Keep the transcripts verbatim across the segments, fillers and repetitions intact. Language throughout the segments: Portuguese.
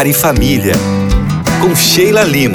Lar e Família, com Sheila Lima.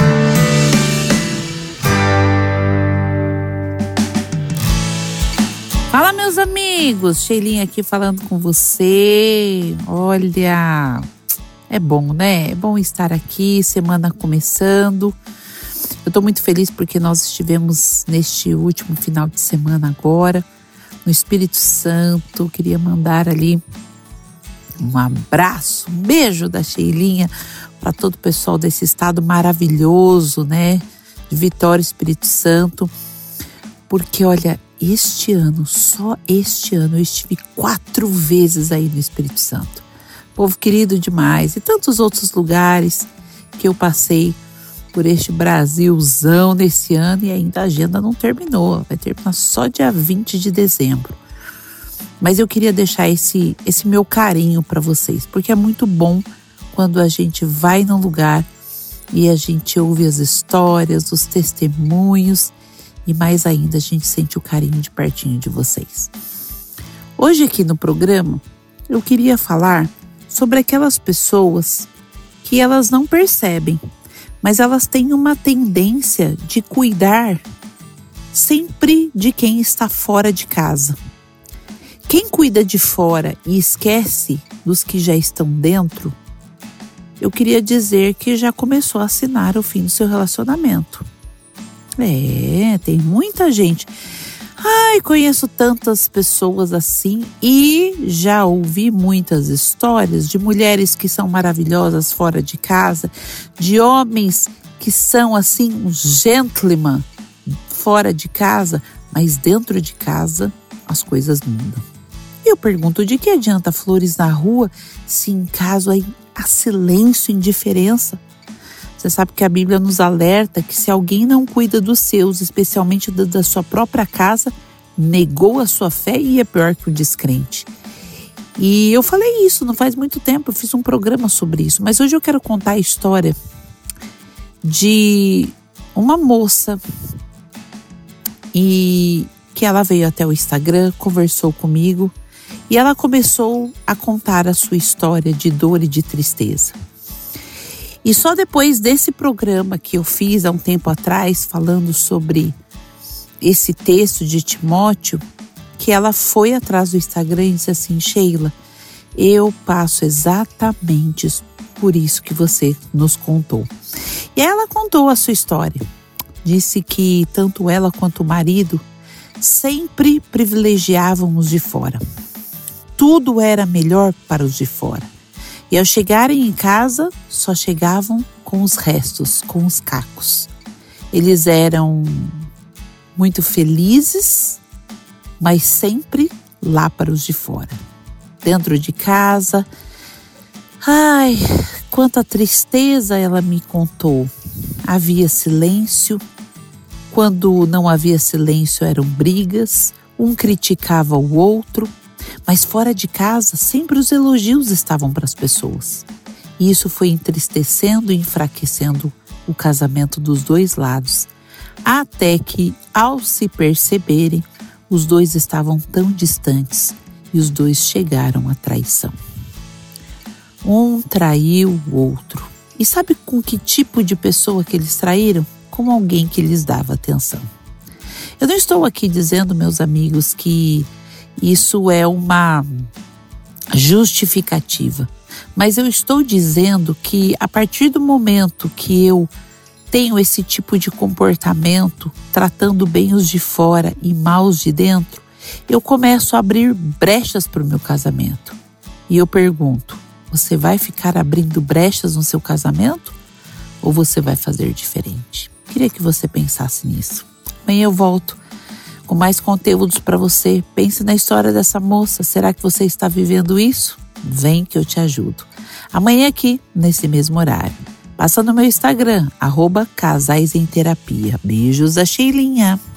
Fala, meus amigos, Sheilinha aqui falando com você. Olha, é bom, né? É bom estar aqui, semana começando. Eu tô muito feliz porque nós estivemos neste último final de semana agora, no Espírito Santo. Queria mandar ali um abraço, um beijo da Sheilinha para todo o pessoal desse estado maravilhoso, né? De Vitória, Espírito Santo. Porque, olha, este ano, só este ano, eu estive quatro vezes aí no Espírito Santo. Povo querido demais. E tantos outros lugares que eu passei por este Brasilzão nesse ano e ainda a agenda não terminou. Vai terminar só dia vinte de dezembro. Mas eu queria deixar esse, esse meu carinho para vocês, porque é muito bom quando a gente vai num lugar e a gente ouve as histórias, os testemunhos e mais ainda a gente sente o carinho de pertinho de vocês. Hoje aqui no programa eu queria falar sobre aquelas pessoas que elas não percebem, mas elas têm uma tendência de cuidar sempre de quem está fora de casa. Quem cuida de fora e esquece dos que já estão dentro, eu queria dizer que já começou a assinar o fim do seu relacionamento. É, tem muita gente. Ai, conheço tantas pessoas assim e já ouvi muitas histórias de mulheres que são maravilhosas fora de casa, de homens que são assim um gentleman fora de casa, mas dentro de casa as coisas mudam. E eu pergunto, de que adianta flores na rua se em casa há silêncio e indiferença? Você sabe que a Bíblia nos alerta que se alguém não cuida dos seus, especialmente da sua própria casa, negou a sua fé e é pior que o descrente. E eu falei isso não faz muito tempo, eu fiz um programa sobre isso, mas hoje eu quero contar a história de uma moça e que ela veio até o Instagram, conversou comigo e ela começou a contar a sua história de dor e de tristeza. E só depois desse programa que eu fiz há um tempo atrás, falando sobre esse texto de Timóteo, que ela foi atrás do Instagram e disse assim: Sheila, eu passo exatamente por isso que você nos contou. E ela contou a sua história. Disse que tanto ela quanto o marido sempre privilegiavam os de fora. Tudo era melhor para os de fora. E ao chegarem em casa, só chegavam com os restos, com os cacos. Eles eram muito felizes, mas sempre lá para os de fora. Dentro de casa, ai, quanta tristeza ela me contou. Havia silêncio. Quando não havia silêncio, eram brigas. Um criticava o outro. Mas fora de casa, sempre os elogios estavam para as pessoas. E isso foi entristecendo e enfraquecendo o casamento dos dois lados. Até que, ao se perceberem, os dois estavam tão distantes e os dois chegaram à traição. Um traiu o outro. E sabe com que tipo de pessoa que eles traíram? Com alguém que lhes dava atenção. Eu não estou aqui dizendo, meus amigos, que isso é uma justificativa. Mas eu estou dizendo que a partir do momento que eu tenho esse tipo de comportamento, tratando bem os de fora e mal os de dentro, eu começo a abrir brechas para o meu casamento. E eu pergunto, você vai ficar abrindo brechas no seu casamento? Ou você vai fazer diferente? Queria que você pensasse nisso. Amanhã eu volto com mais conteúdos para você. Pense na história dessa moça. Será que você está vivendo isso? Vem que eu te ajudo. Amanhã aqui, nesse mesmo horário. Passa no meu Instagram, arroba Casais em Terapia. Beijos da Sheilinha.